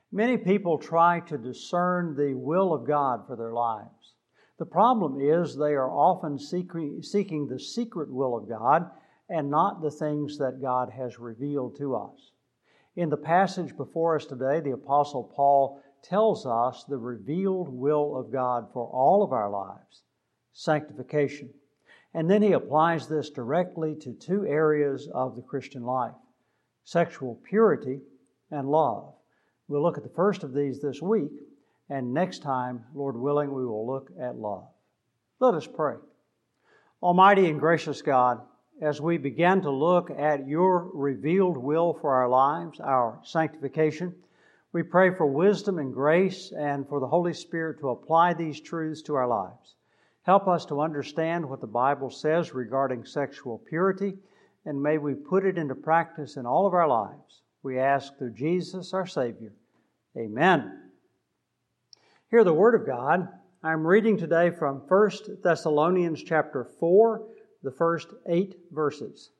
Many people try to discern the will of God for their lives. The problem is they are often seeking the secret will of God and not the things that God has revealed to us. In the passage before us today, the Apostle Paul tells us the revealed will of God for all of our lives, sanctification. And then he applies this directly to two areas of the Christian life, sexual purity and love. We'll look at the first of these this week, and next time, Lord willing, we will look at love. Let us pray. Almighty and gracious God, as we begin to look at your revealed will for our lives, our sanctification, we pray for wisdom and grace and for the Holy Spirit to apply these truths to our lives. Help us to understand what the Bible says regarding sexual purity, and may we put it into practice in all of our lives. We ask through Jesus, our Savior. Amen. Hear the Word of God. I'm reading today from 1 Thessalonians chapter 4, the first 8 verses.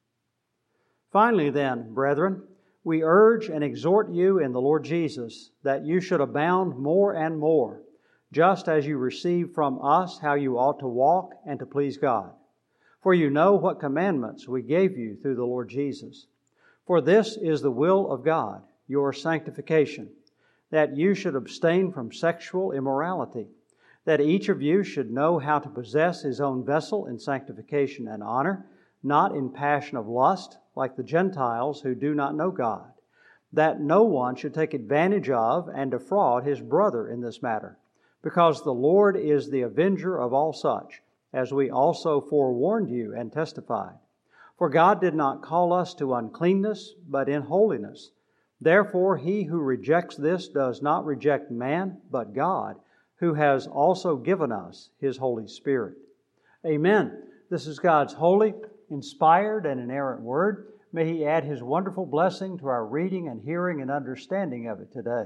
Finally then, brethren, we urge and exhort you in the Lord Jesus that you should abound more and more, just as you receive from us how you ought to walk and to please God. For you know what commandments we gave you through the Lord Jesus. For this is the will of God, your sanctification, that you should abstain from sexual immorality, that each of you should know how to possess his own vessel in sanctification and honor, not in passion of lust, like the Gentiles who do not know God, that no one should take advantage of and defraud his brother in this matter, because the Lord is the avenger of all such, as we also forewarned you and testified. For God did not call us to uncleanness, but in holiness. Therefore he who rejects this does not reject man, but God, who has also given us His Holy Spirit. Amen. This is God's holy, inspired, and inerrant Word. May He add His wonderful blessing to our reading and hearing and understanding of it today.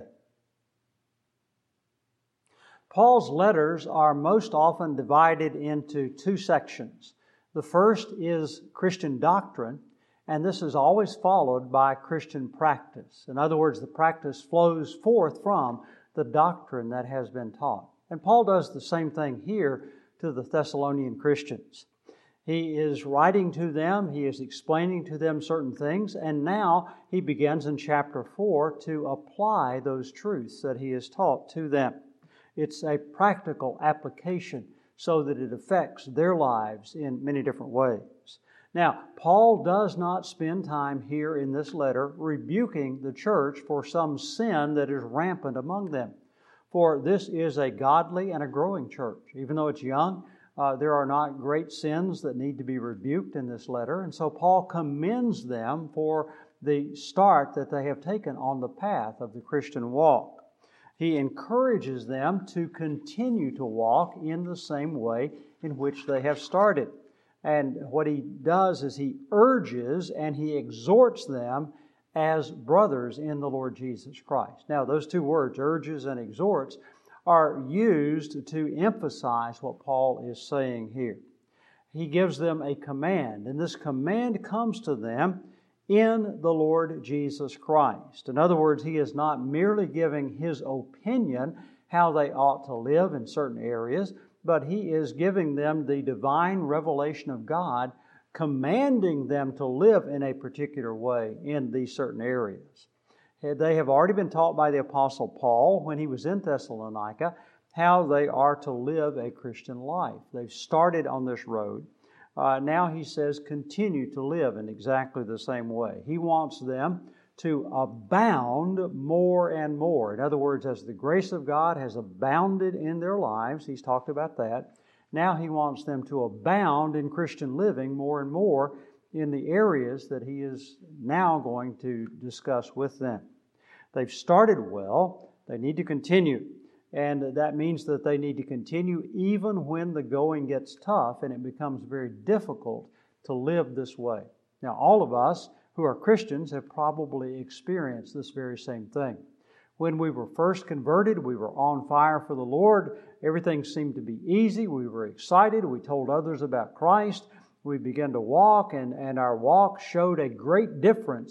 Paul's letters are most often divided into two sections. The first is Christian doctrine, and this is always followed by Christian practice. In other words, the practice flows forth from the doctrine that has been taught. And Paul does the same thing here to the Thessalonian Christians. He is writing to them, he is explaining to them certain things, and now he begins in chapter 4 to apply those truths that he has taught to them. It's a practical application so that it affects their lives in many different ways. Now, Paul does not spend time here in this letter rebuking the church for some sin that is rampant among them. For this is a godly and a growing church. Even though it's young, there are not great sins that need to be rebuked in this letter. And so Paul commends them for the start that they have taken on the path of the Christian walk. He encourages them to continue to walk in the same way in which they have started. And what he does is he urges and he exhorts them as brothers in the Lord Jesus Christ. Now, those two words, urges and exhorts, are used to emphasize what Paul is saying here. He gives them a command, and this command comes to them in the Lord Jesus Christ. In other words, he is not merely giving his opinion how they ought to live in certain areas, but he is giving them the divine revelation of God, commanding them to live in a particular way in these certain areas. They have already been taught by the Apostle Paul when he was in Thessalonica how they are to live a Christian life. They've started on this road. Now he says continue to live in exactly the same way. He wants them to abound more and more. In other words, as the grace of God has abounded in their lives, he's talked about that, now he wants them to abound in Christian living more and more in the areas that he is now going to discuss with them. They've started well, they need to continue. And that means that they need to continue even when the going gets tough and it becomes very difficult to live this way. Now, all of us who are Christians have probably experienced this very same thing. When we were first converted, we were on fire for the Lord. Everything seemed to be easy. We were excited. We told others about Christ. We began to walk, and our walk showed a great difference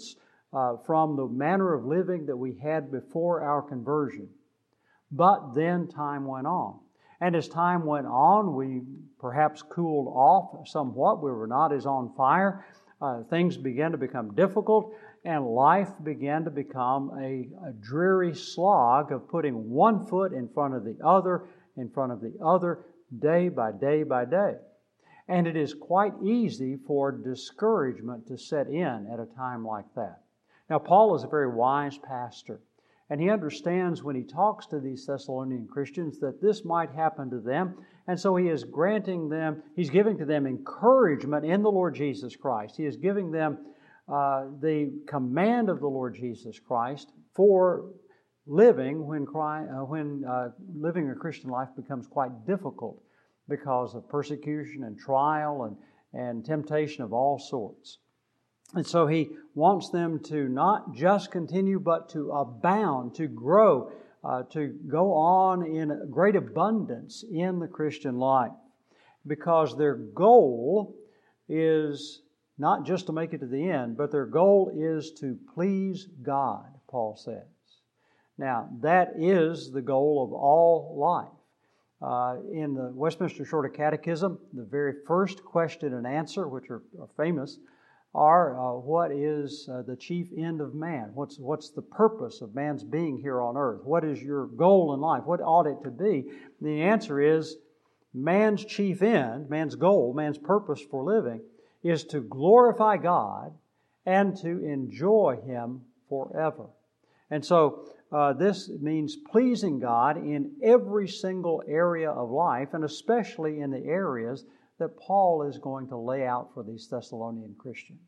from the manner of living that we had before our conversion. But then time went on. And as time went on, we perhaps cooled off somewhat. We were not as on fire. Things began to become difficult, and life began to become a dreary slog of putting one foot in front of the other, day by day by day. And it is quite easy for discouragement to set in at a time like that. Now, Paul is a very wise pastor, and he understands when he talks to these Thessalonian Christians that this might happen to them. And so he is he's giving to them encouragement in the Lord Jesus Christ. He is giving them the command of the Lord Jesus Christ for living when living a Christian life becomes quite difficult because of persecution and trial and temptation of all sorts. And so he wants them to not just continue, but to abound, to grow, to go on in great abundance in the Christian life. Because their goal is not just to make it to the end, but their goal is to please God, Paul says. Now, that is the goal of all life. In the Westminster Shorter Catechism, the very first question and answer, which are famous, are what is the chief end of man? What's the purpose of man's being here on earth? What is your goal in life? What ought it to be? The answer is man's chief end, man's goal, man's purpose for living is to glorify God and to enjoy Him forever. And so this means pleasing God in every single area of life, and especially in the areas that Paul is going to lay out for these Thessalonian Christians.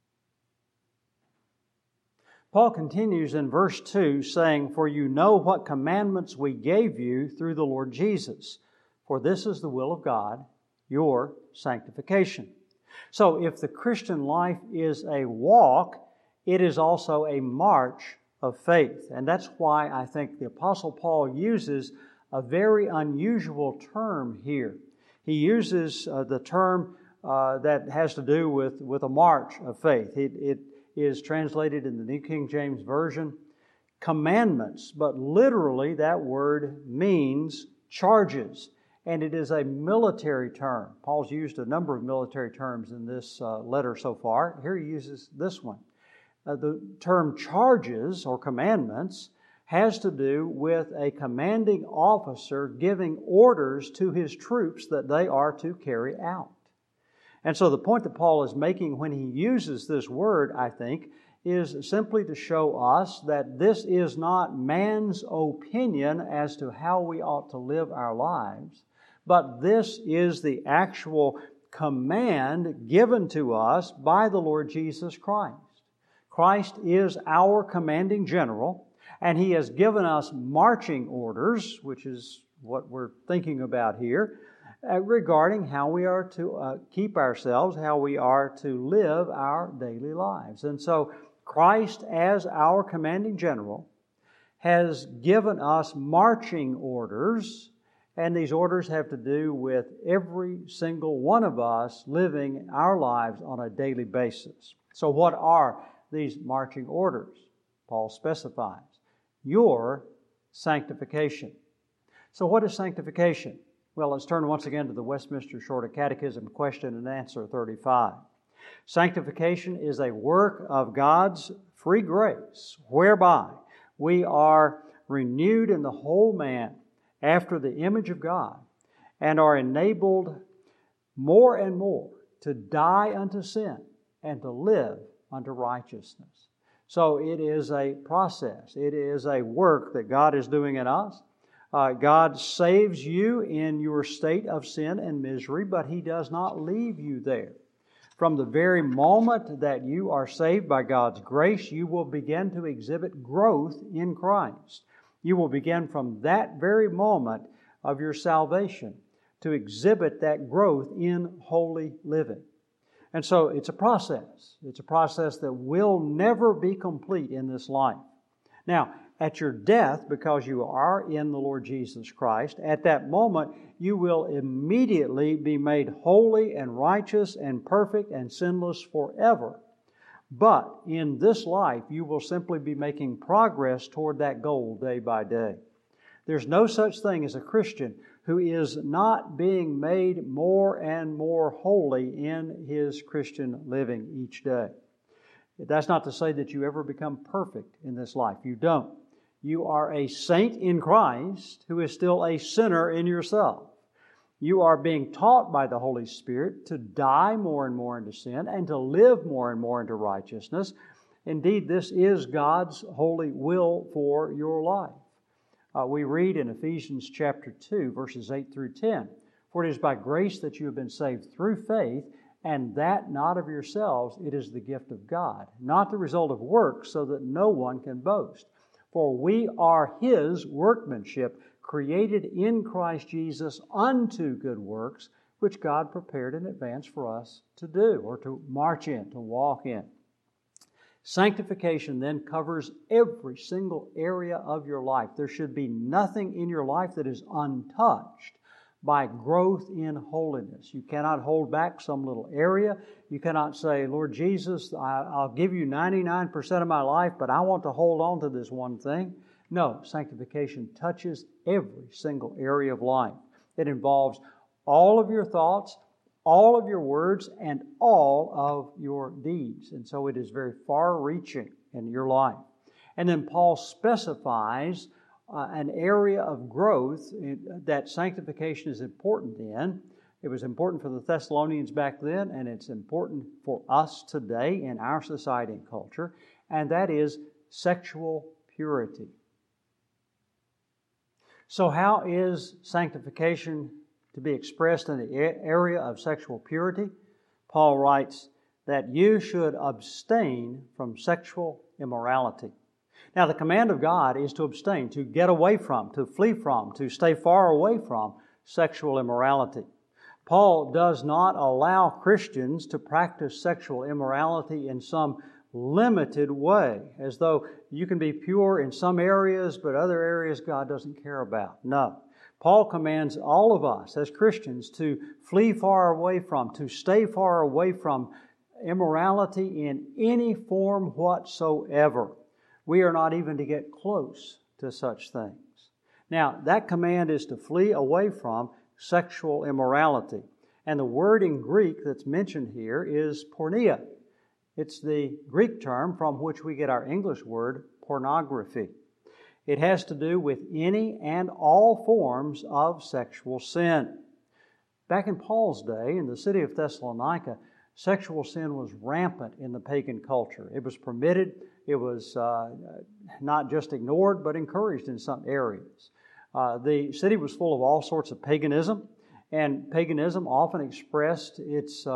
Paul continues in verse 2 saying, "For you know what commandments we gave you through the Lord Jesus. For this is the will of God, your sanctification." So if the Christian life is a walk, it is also a march of faith. And that's why I think the Apostle Paul uses a very unusual term here. He uses the term that has to do with a march of faith. It is translated in the New King James Version, commandments, but literally that word means charges, and it is a military term. Paul's used a number of military terms in this letter so far. Here he uses this one. The term charges or commandments has to do with a commanding officer giving orders to his troops that they are to carry out. And so the point that Paul is making when he uses this word, I think, is simply to show us that this is not man's opinion as to how we ought to live our lives, but this is the actual command given to us by the Lord Jesus Christ. Christ is our commanding general, and He has given us marching orders, which is what we're thinking about here, regarding how we are to keep ourselves, how we are to live our daily lives. And so Christ, as our commanding general, has given us marching orders, and these orders have to do with every single one of us living our lives on a daily basis. So what are these marching orders? Paul specifies your sanctification. So what is sanctification? Well, let's turn once again to the Westminster Shorter Catechism, question and answer 35. Sanctification is a work of God's free grace, whereby we are renewed in the whole man after the image of God, and are enabled more and more to die unto sin and to live unto righteousness. So it is a process. It is a work that God is doing in us. God saves you in your state of sin and misery, but He does not leave you there. From the very moment that you are saved by God's grace, you will begin to exhibit growth in Christ. You will begin from that very moment of your salvation to exhibit that growth in holy living. And so it's a process. It's a process that will never be complete in this life. Now, at your death, because you are in the Lord Jesus Christ, at that moment you will immediately be made holy and righteous and perfect and sinless forever. But in this life, you will simply be making progress toward that goal day by day. There's no such thing as a Christian who is not being made more and more holy in his Christian living each day. That's not to say that you ever become perfect in this life. You don't. You are a saint in Christ who is still a sinner in yourself. You are being taught by the Holy Spirit to die more and more into sin and to live more and more into righteousness. Indeed, this is God's holy will for your life. We read in Ephesians chapter 2, verses 8 through 10, "For it is by grace that you have been saved through faith, and that not of yourselves, it is the gift of God, not the result of works, so that no one can boast. For we are His workmanship, created in Christ Jesus unto good works, which God prepared in advance for us to do," or to march in, to walk in. Sanctification then covers every single area of your life. There should be nothing in your life that is untouched by growth in holiness. You cannot hold back some little area. You cannot say, "Lord Jesus, I'll give you 99% of my life, but I want to hold on to this one thing." No, sanctification touches every single area of life. It involves all of your thoughts, all of your words, and all of your deeds. And so it is very far-reaching in your life. And then Paul specifies an area of growth that sanctification is important in. It was important for the Thessalonians back then, and it's important for us today in our society and culture, and that is sexual purity. So how is sanctification to be expressed in the area of sexual purity? Paul writes that you should abstain from sexual immorality. Now, the command of God is to abstain, to get away from, to flee from, to stay far away from sexual immorality. Paul does not allow Christians to practice sexual immorality in some limited way, as though you can be pure in some areas, but other areas God doesn't care about. No. Paul commands all of us as Christians to flee far away from, to stay far away from immorality in any form whatsoever. We are not even to get close to such things. Now, that command is to flee away from sexual immorality. And the word in Greek that's mentioned here is porneia. It's the Greek term from which we get our English word pornography. It has to do with any and all forms of sexual sin. Back in Paul's day, in the city of Thessalonica, sexual sin was rampant in the pagan culture. It was permitted. It was not just ignored, but encouraged in some areas. The city was full of all sorts of paganism, and paganism often expressed its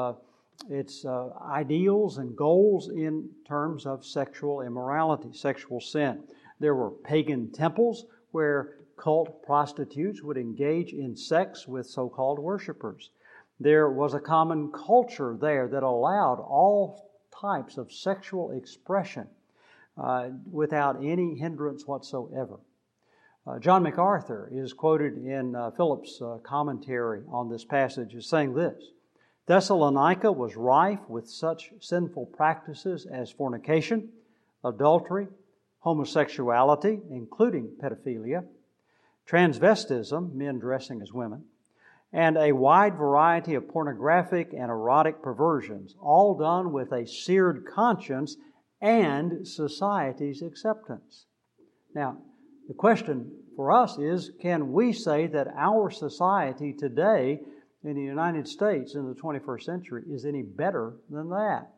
ideals and goals in terms of sexual immorality, sexual sin. There were pagan temples where cult prostitutes would engage in sex with so-called worshipers. There was a common culture there that allowed all types of sexual expression without any hindrance whatsoever. John MacArthur is quoted in Phillips' commentary on this passage as saying this: "Thessalonica was rife with such sinful practices as fornication, adultery, homosexuality, including pedophilia, transvestism, men dressing as women, and a wide variety of pornographic and erotic perversions, all done with a seared conscience and society's acceptance." Now, the question for us is, can we say that our society today in the United States in the 21st century is any better than that?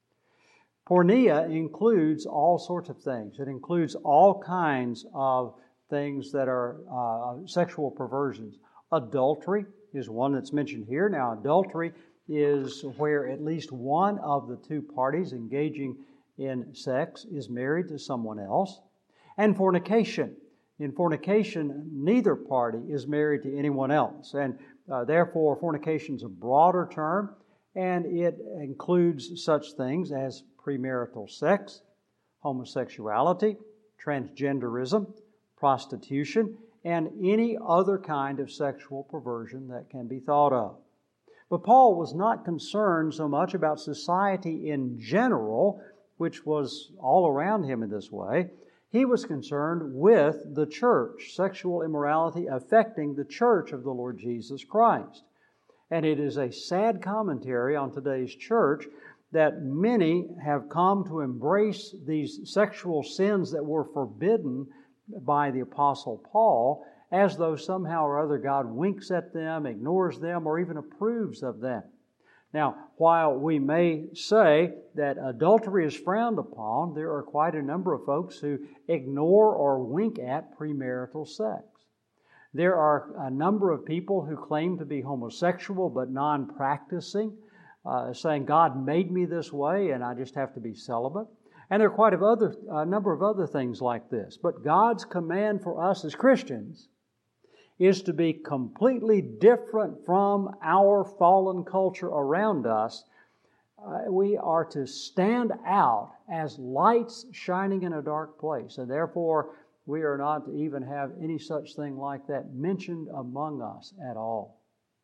Porneia includes all sorts of things. It includes all kinds of things that are sexual perversions. Adultery is one that's mentioned here. Now, adultery is where at least one of the two parties engaging in sex is married to someone else. And fornication. In fornication, neither party is married to anyone else. And therefore, fornication is a broader term, and it includes such things as premarital sex, homosexuality, transgenderism, prostitution, and any other kind of sexual perversion that can be thought of. But Paul was not concerned so much about society in general which was all around him in this way. He was concerned with the church, sexual immorality affecting the church of the Lord Jesus Christ. And it is a sad commentary on today's church that many have come to embrace these sexual sins that were forbidden by the Apostle Paul as though somehow or other God winks at them, ignores them, or even approves of them. Now, while we may say that adultery is frowned upon, there are quite a number of folks who ignore or wink at premarital sex. There are a number of people who claim to be homosexual but non-practicing, saying, God made me this way and I just have to be celibate. And there are a number of other things like this. But God's command for us as Christians is to be completely different from our fallen culture around us. We are to stand out as lights shining in a dark place. And therefore, we are not to even have any such thing like that mentioned among us at all.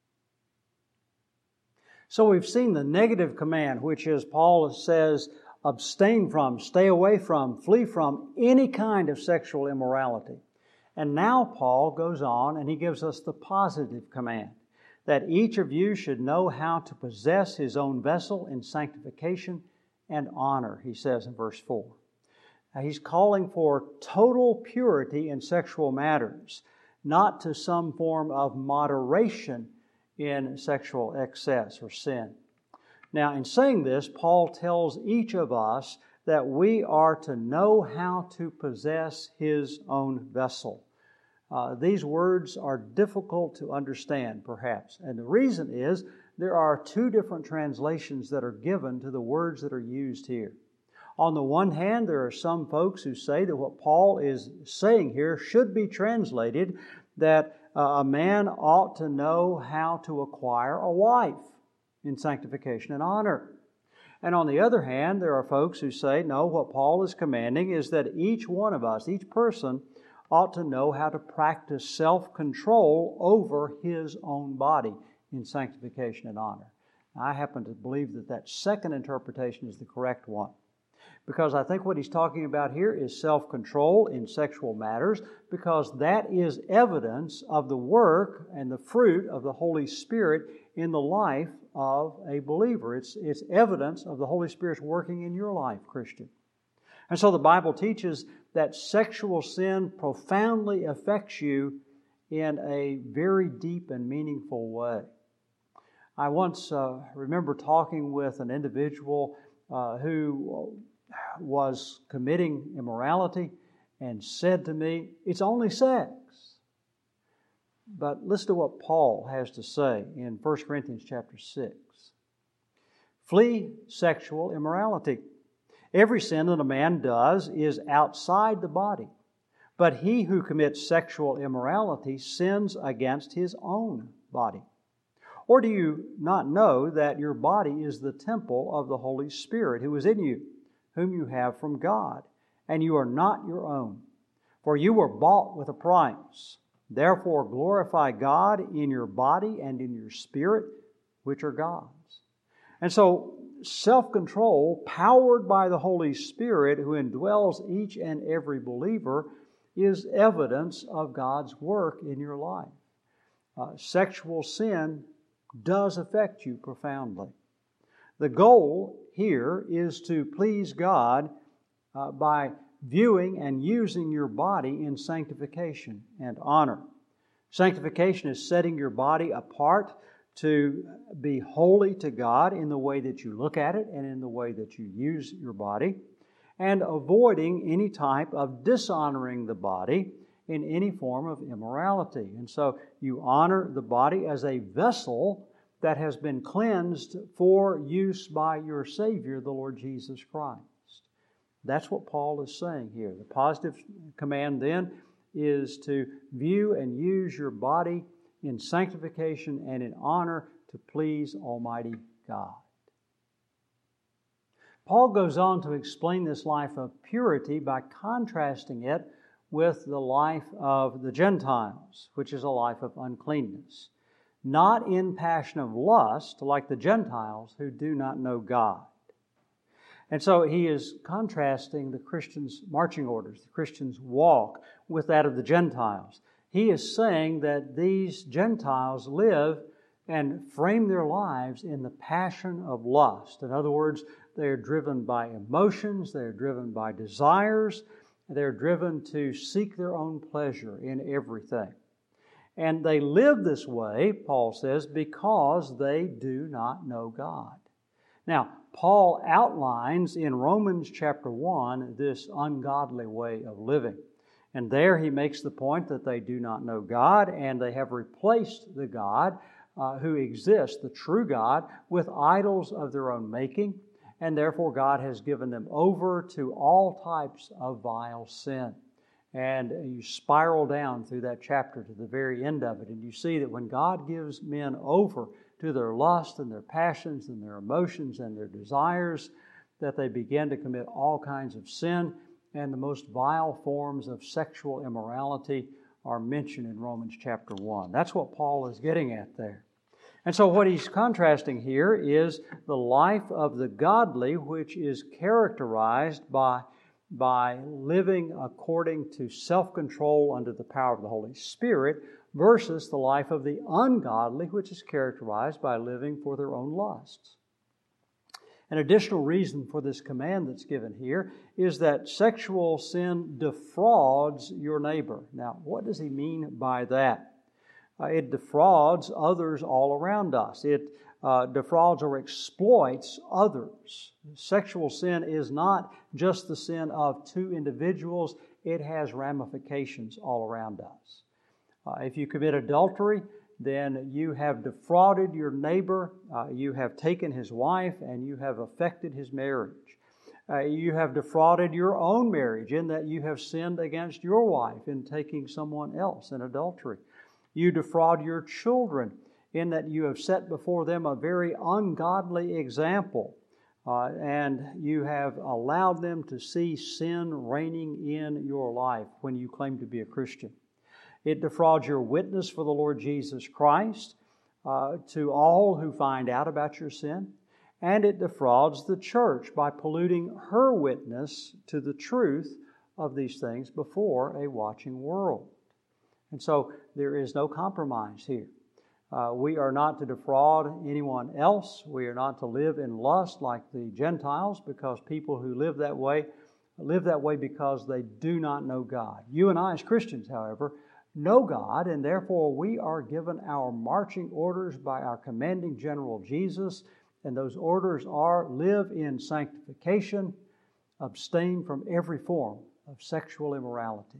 So we've seen the negative command, which is, Paul says, abstain from, stay away from, flee from any kind of sexual immorality. And now Paul goes on and he gives us the positive command, that each of you should know how to possess his own vessel in sanctification and honor, he says in verse 4. Now, he's calling for total purity in sexual matters, not to some form of moderation in sexual excess or sin. Now, in saying this, Paul tells each of us that we are to know how to possess his own vessel. These words are difficult to understand, perhaps. And the reason is there are two different translations that are given to the words that are used here. On the one hand, there are some folks who say that what Paul is saying here should be translated that a man ought to know how to acquire a wife in sanctification and honor. And on the other hand, there are folks who say, no, what Paul is commanding is that each one of us, each person, ought to know how to practice self-control over his own body in sanctification and honor. I happen to believe that second interpretation is the correct one, because I think what he's talking about here is self-control in sexual matters, because that is evidence of the work and the fruit of the Holy Spirit in the life of a believer. It's evidence of the Holy Spirit's working in your life, Christian. And so the Bible teaches that sexual sin profoundly affects you in a very deep and meaningful way. I once remember talking with an individual who was committing immorality and said to me, it's only sex. But listen to what Paul has to say in 1 Corinthians chapter 6. Flee sexual immorality. Every sin that a man does is outside the body, but he who commits sexual immorality sins against his own body. Or do you not know that your body is the temple of the Holy Spirit who is in you, whom you have from God, and you are not your own? For you were bought with a price. Therefore glorify God in your body and in your spirit, which are God's. And so self-control, powered by the Holy Spirit who indwells each and every believer, is evidence of God's work in your life. Sexual sin does affect you profoundly. The goal here is to please God by viewing and using your body in sanctification and honor. Sanctification is setting your body apart to be holy to God in the way that you look at it and in the way that you use your body, and avoiding any type of dishonoring the body in any form of immorality. And so you honor the body as a vessel that has been cleansed for use by your Savior, the Lord Jesus Christ. That's what Paul is saying here. The positive command then is to view and use your body in sanctification and in honor to please Almighty God. Paul goes on to explain this life of purity by contrasting it with the life of the Gentiles, which is a life of uncleanness. Not in passion of lust like the Gentiles who do not know God. And so he is contrasting the Christians' marching orders, the Christians' walk, with that of the Gentiles. He is saying that these Gentiles live and frame their lives in the passion of lust. In other words, they are driven by emotions, they are driven by desires, they are driven to seek their own pleasure in everything. And they live this way, Paul says, because they do not know God. Now, Paul outlines in Romans chapter 1 this ungodly way of living. And there he makes the point that they do not know God, and they have replaced the God who exists, the true God, with idols of their own making, and therefore God has given them over to all types of vile sin. And you spiral down through that chapter to the very end of it, and you see that when God gives men over to their lust and their passions and their emotions and their desires, that they begin to commit all kinds of sin, and the most vile forms of sexual immorality are mentioned in Romans chapter 1. That's what Paul is getting at there. And so what he's contrasting here is the life of the godly, which is characterized by living according to self-control under the power of the Holy Spirit, versus the life of the ungodly, which is characterized by living for their own lusts. An additional reason for this command that's given here is that sexual sin defrauds your neighbor. Now, what does he mean by that? It defrauds others all around us. It defrauds or exploits others. Sexual sin is not just the sin of two individuals. It has ramifications all around us. If you commit adultery, then you have defrauded your neighbor, you have taken his wife, and you have affected his marriage. You have defrauded your own marriage in that you have sinned against your wife in taking someone else in adultery. You defraud your children in that you have set before them a very ungodly example, and you have allowed them to see sin reigning in your life when you claim to be a Christian. It defrauds your witness for the Lord Jesus Christ to all who find out about your sin. And it defrauds the church by polluting her witness to the truth of these things before a watching world. And so there is no compromise here. We are not to defraud anyone else. We are not to live in lust like the Gentiles, because people who live that way because they do not know God. You and I as Christians, however, know God, and therefore we are given our marching orders by our commanding general Jesus, and those orders are: live in sanctification, abstain from every form of sexual immorality.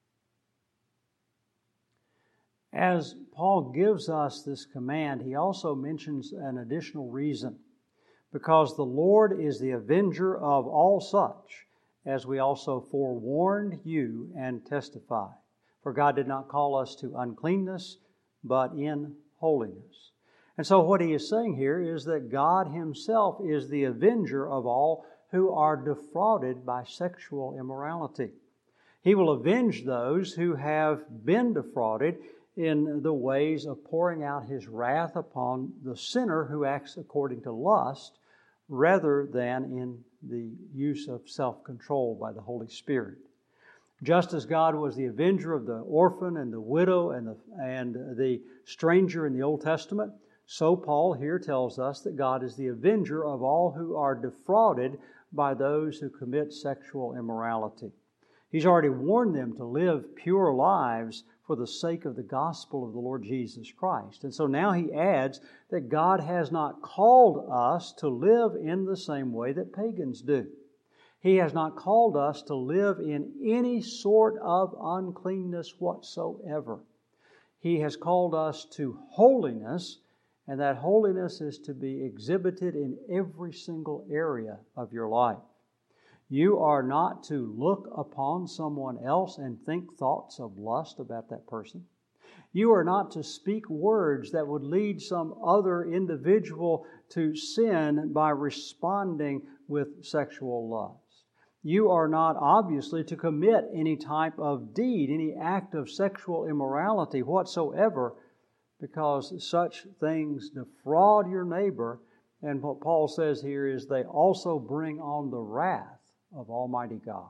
As Paul gives us this command, he also mentions an additional reason: because the Lord is the avenger of all such, as we also forewarned you and testify. For God did not call us to uncleanness, but in holiness. And so what he is saying here is that God himself is the avenger of all who are defrauded by sexual immorality. He will avenge those who have been defrauded in the ways of pouring out his wrath upon the sinner who acts according to lust, rather than in the use of self-control by the Holy Spirit. Just as God was the avenger of the orphan and the widow and the stranger in the Old Testament, so Paul here tells us that God is the avenger of all who are defrauded by those who commit sexual immorality. He's already warned them to live pure lives for the sake of the gospel of the Lord Jesus Christ. And so now he adds that God has not called us to live in the same way that pagans do. He has not called us to live in any sort of uncleanness whatsoever. He has called us to holiness, and that holiness is to be exhibited in every single area of your life. You are not to look upon someone else and think thoughts of lust about that person. You are not to speak words that would lead some other individual to sin by responding with sexual lust. You are not obviously to commit any type of deed, any act of sexual immorality whatsoever, because such things defraud your neighbor And what Paul says here is they also bring on the wrath of Almighty God.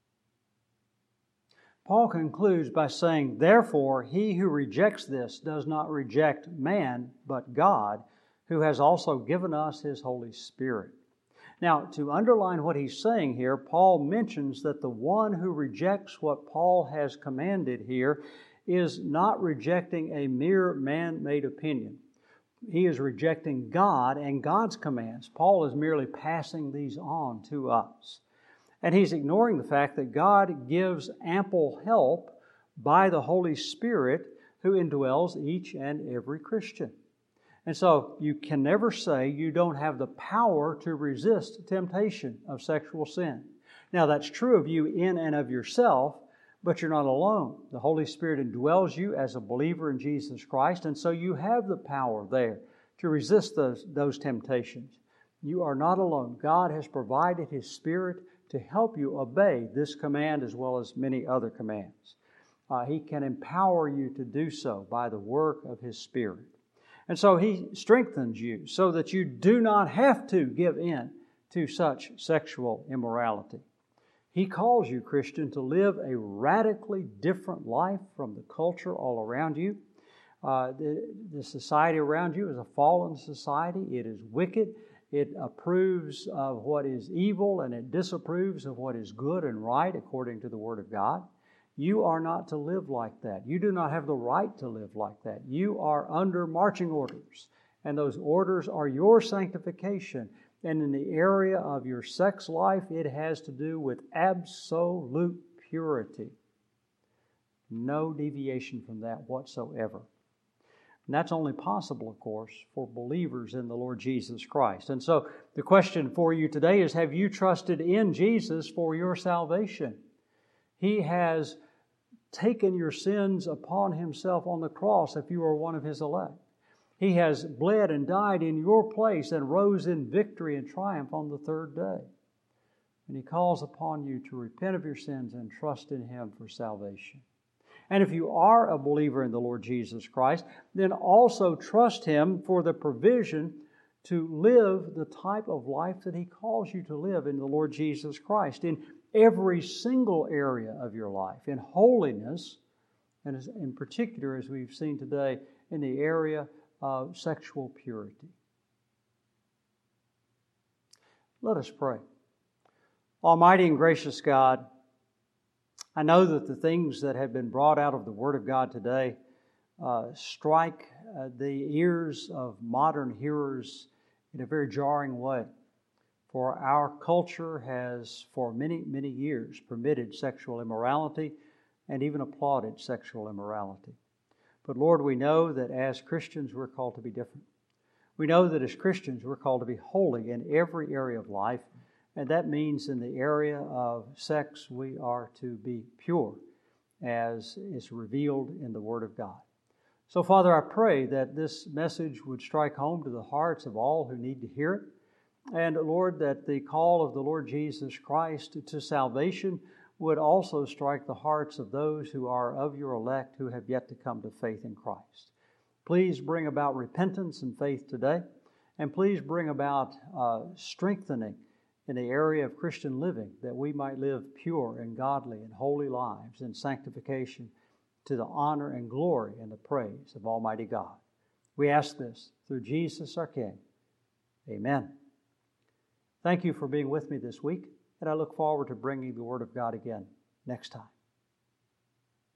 Paul concludes by saying, therefore, he who rejects this does not reject man, but God, who has also given us His Holy Spirit. Now, to underline what he's saying here, Paul mentions that the one who rejects what Paul has commanded here is not rejecting a mere man-made opinion. He is rejecting God and God's commands. Paul is merely passing these on to us. And he's ignoring the fact that God gives ample help by the Holy Spirit who indwells each and every Christian. And so you can never say you don't have the power to resist temptation of sexual sin. Now that's true of you in and of yourself, but you're not alone. The Holy Spirit indwells you as a believer in Jesus Christ, and so you have the power there to resist those temptations. You are not alone. God has provided His Spirit to help you obey this command as well as many other commands. He can empower you to do so by the work of His Spirit. And so He strengthens you so that you do not have to give in to such sexual immorality. He calls you, Christian, to live a radically different life from the culture all around you. The society around you is a fallen society. It is wicked. It approves of what is evil and it disapproves of what is good and right according to the Word of God. You are not to live like that. You do not have the right to live like that. You are under marching orders, and those orders are your sanctification. And in the area of your sex life, it has to do with absolute purity. No deviation from that whatsoever. And that's only possible, of course, for believers in the Lord Jesus Christ. And so the question for you today is, have you trusted in Jesus for your salvation? He has taken your sins upon Himself on the cross if you are one of His elect. He has bled and died in your place and rose in victory and triumph on the third day. And He calls upon you to repent of your sins and trust in Him for salvation. And if you are a believer in the Lord Jesus Christ, then also trust Him for the provision to live the type of life that He calls you to live in the Lord Jesus Christ, in every single area of your life, in holiness, and in particular, as we've seen today, in the area of sexual purity. Let us pray. Almighty and gracious God, I know that the things that have been brought out of the Word of God today strike the ears of modern hearers in a very jarring way. For our culture has for many, many years permitted sexual immorality and even applauded sexual immorality. But Lord, we know that as Christians we're called to be different. We know that as Christians we're called to be holy in every area of life, and that means in the area of sex we are to be pure as is revealed in the Word of God. So Father, I pray that this message would strike home to the hearts of all who need to hear it. And Lord, that the call of the Lord Jesus Christ to salvation would also strike the hearts of those who are of your elect who have yet to come to faith in Christ. Please bring about repentance and faith today, and please bring about strengthening in the area of Christian living, that we might live pure and godly and holy lives in sanctification to the honor and glory and the praise of Almighty God. We ask this through Jesus our King. Amen. Thank you for being with me this week, and I look forward to bringing the Word of God again next time.